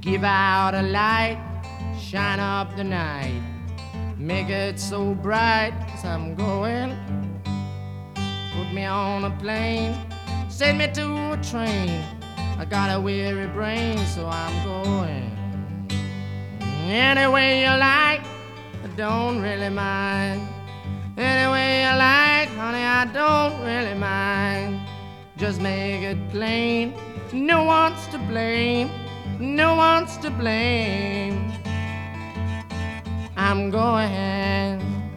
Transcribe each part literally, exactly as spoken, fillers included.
Give out a light, shine up the night, make it so bright, 'cause I'm going. Put me on a plane, send me to a train. I got a weary brain, so I'm going. Any way you like, I don't really mind. Any way you like, honey, I don't really mind. Just make it plain, no one's to blame, no one's to blame. I'm going.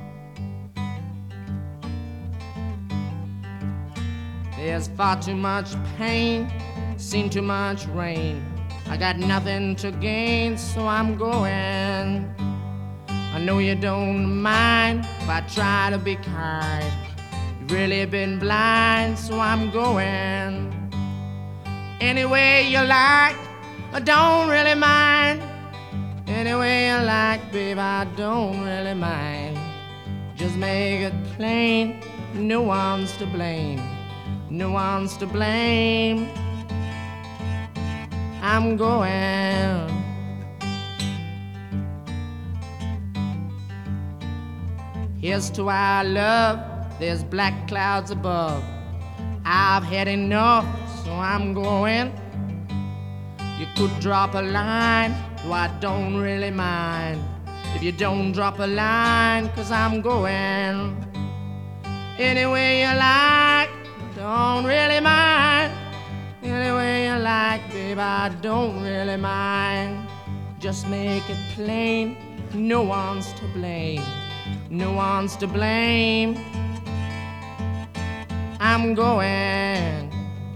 There's far too much pain, seen too much rain. I got nothing to gain, so I'm going. I know you don't mind if I try to be kind. You've really been blind, so I'm going. Any way you like, I don't really mind. Any way you like, babe, I don't really mind. Just make it plain, no one's to blame, no one's to blame. I'm going. Here's to our love, there's black clouds above. I've had enough, so I'm going. You could drop a line, though I don't really mind. If you don't drop a line, 'cause I'm going. Any way you like, don't really mind. Any way you like, babe, I don't really mind. Just make it plain, no one's to blame, no one's to blame. I'm going.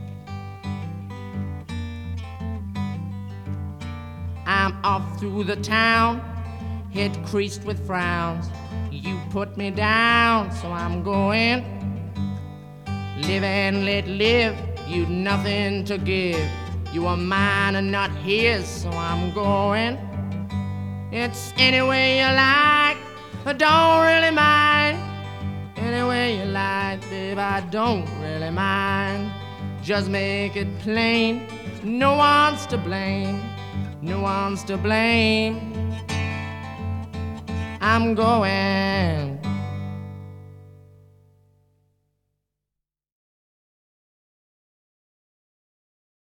I'm off through the town, head creased with frowns. You put me down, so I'm going. Live and let live, you'd nothing to give. You are mine and not his, so I'm going. It's any way you like, I don't really mind. Any way you like, babe, I don't really mind. Just make it plain, no one's to blame, no one's to blame. I'm going.